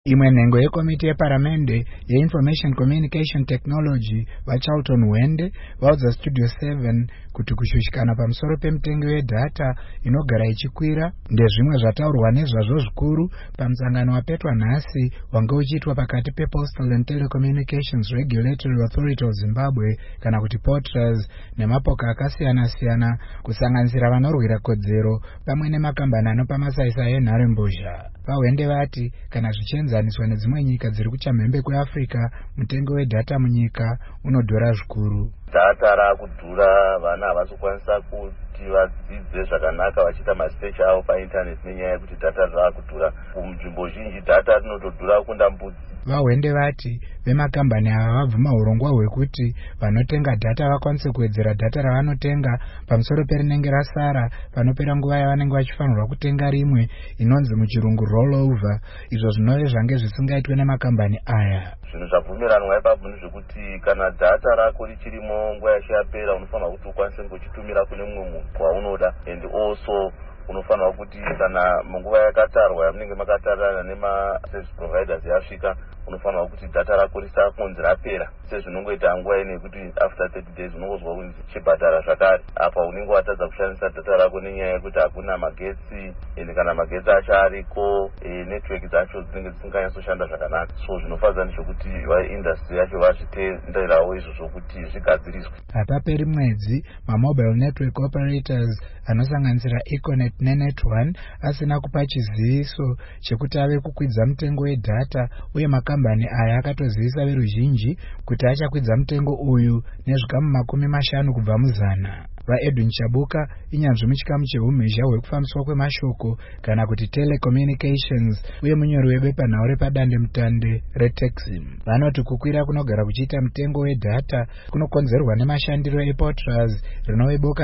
Imwe nhengo yekomiti yeparamende yeInformation Communication Technology vaCharlton Wende vaudza Studio 7 kuti kushushikana pamusoro pemitengo yedhata inogara ichikwira ndezvimwe zvataurwa nezvazvo zvikuru pamusangano wapetwa nhasi wanga uchiitwa pakati pePostal and Telecommunications Regulatory Authority of Zimbabwe kana kuti POTRAZ nemapoka akasiyana-siyana kusanganisira vanorwira kodzero pamwe nemakambani anopa masaisai enharembozha. Vawende vati kana zvichienzaniswa nedzimwe nyika dziri kuchamhembe kweAfrica, mutengo wedhata munyika unodhura zvikuru. Data rakudhura, vana havasi kukwanisa kuti vadzidze zvakanaka vachiita masearch avo painternet nenyaya yekuti data rakudhura. Munzvimbo zhinji data rinotodhura kunda mbudzi. Vawende vati vemakambani ava vabvuma urongwa hwekuti vanotenga data vakwanise kuwedzera data ravanotenga pamusoro perinenge rasara panopera nguva yavanenge vachifanirwa kutenga rimwe inonzi muchirungu rollover, izvo zvinove zvange zvisingaitwe nemakambani aya. Zvinhu zvabvumiranwa ipapo ndezvekuti kana data rako richirimo nguva yacho yapera unofanirwa kuti ukwanise kuchitumira kune mumwe munhu waunoda, and also unofanirwa kuti kana munguva yakatarwa yamunenge makatarana nema-service providers yasvika unofanirwa kuti data rako risakunzi rapera sezvinongoita nguva ine yekuti after 30 days unongozwa kunzi chibhadhara zvakare. Apa unenge watadza kushandisa data rako nenyaya yekuti hakuna magetsi, ende kana magetsi acho ariko network dzacho dzinenge dzisinganyasoshanda zvakanaka. So zvinofadza ndezvokuti vaindustry yacho vazvitenderawo izvozvo kuti zvigadziriswe. Hapaperi mwedzi mamobile network operators anosanganisira Econet neNet1 asina kupa chiziviso chekuti ave kukwidza mutengo wedhata, uye makambani aya akatozivisa veruzhinji kuti achakwidza mutengo uyu nezvikamu 50 kubva muzana. VaEdwin Chabuka inyanzvi muchikamu cheumhizha hwekufambiswa kwemashoko kana kuti telecommunications uye munyori webepanhau repadandemutande reTexim. Vanoti kukwira kunogara kuchiita mutengo wedhata kunokonzerwa nemashandiro ePOTRAZ, rinove boka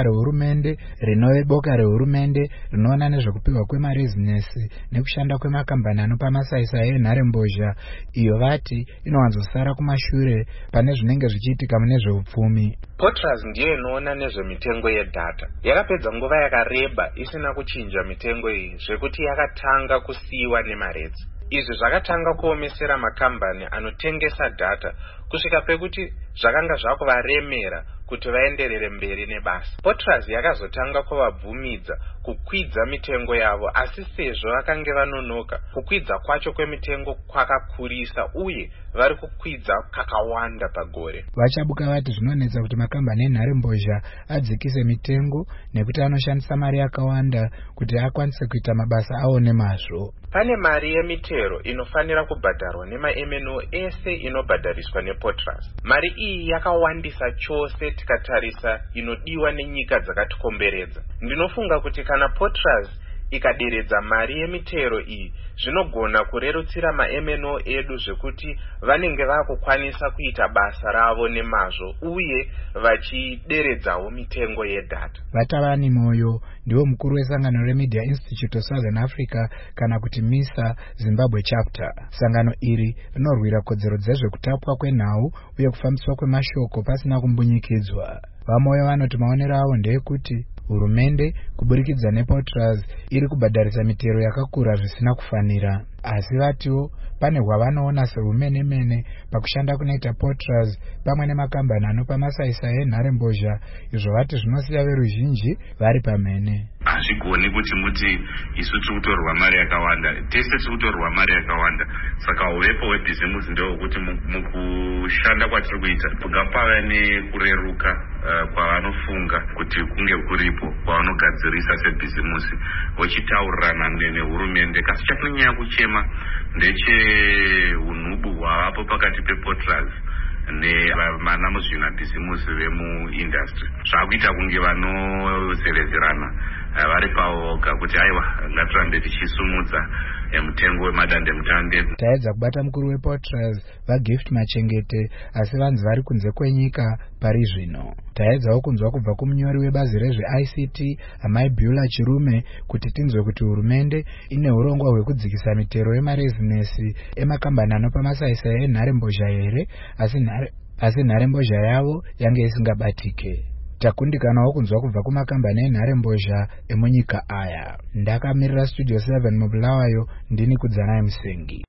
rehurumende rinoona nezvekupiwa kwemarezinesi nekushanda kwemakambani anopa masaisai enharembozha, iyo vati inowanzosara kumashure pane zvinenge zvichiitika mune zveupfumi. POTRAZ ndiyo inoona nezvemitengo yedhata. Yakapedza nguva yakareba isina kuchinja mitengo iyi, zvekuti yakatanga kusiyiwa nemaredzi. Izvi zvakatanga kuomesera makambani anotengesa data kusvika pekuti zvakanga zvakuvaremera kuti vaenderere mberi nebasa. POTRAZ yakazotanga kuvabvumidza kukwidza mitengo yavo, asi sezvo vakange vanonoka, kukwidza kwacho kwemitengo kwakakurisa uye vari kukwidza kakawanda pagore. Vachabuka vati zvinonetsa kuti makambani enharembozha adzikise mitengo nekuti anoshandisa mari yakawanda kuti akwanise kuita mabasa awo nemazvo. Pane mari yemitero inofanira kubhadharwa nema-MNO ese inobhadhariswa nePOTRAZ. Mari iyi yakawandisa chose tikatarisa inodiwa nenyika dzakatikomberedza. Ndinofunga kuti kana POTRAZ ikaderedza mari yemitero iyi, zvinogona kurerutsira ma-MNO edu zvekuti vanenge vakukwanisa kuita basa ravo nemazvo uye vachideredzawo mitengo yedhata. Vatavani Moyo ndiwo mukuru wesangano reMedia Institute of Southern Africa kana kuti MISA Zimbabwe chapter. Sangano iri rinorwira kodzero dzezvekutapwa kwenhau uye kufambiswa kwemashoko pasina kumbunyikidzwa. Vamoyo vanoti maonero avo ndeyekuti hurumende kuburikidza nePOTRAZ iri kubhadharisa mitero yakakura zvisina kufanira, asi vatiwo pane hwavanoona sehumene-mene pakushanda kunoita POTRAZ pamwe nemakambani anopa masaisai enharembozha, izvo vati zvinosiya veruzhinji vari pamhene. Hazvigoni kuti muti isu tiri kutorwa mari yakawanda, tese tiri kutorwa mari yakawanda. Saka uvepo hwebhizimusi ndewekuti mukushanda kwatiri kuita ngapave nekureruka kwavanofunga kuti kunge kuripo kwavanogadzirisa sebhizimusi vachitaurirana nehurumende. Kasi chakunyanya kuchema ndecheunhubu hwavapo pakati pePOTRAZ nevana muzvinabhizimusi vemuindustry. Zvakuita kunge vanozerezerana vari pavoga kuti aiwa ngatirambe tichisumudza mutengo wemadandemutande. Taedza kubata mukuru wePOTRAZ vaGift Machengete, asi vanzi vari kunze kwenyika pari zvino. Taedzawo kunzwa kubva kumunyori webazi rezveICT Amai Beulah Chirume kuti tinzwe kuti hurumende ine urongwa hwekudzikisa mitero yemarezinesi emakambani anopa masaisai enharembozha here, asi nharembozha yavo yange isingabatike. Takundikanawo kunzwa kubva kumakambani enharembozha emunyika aya. Ndakamirira Studio 7 mubulawayo ndini Kudzanai Musengi.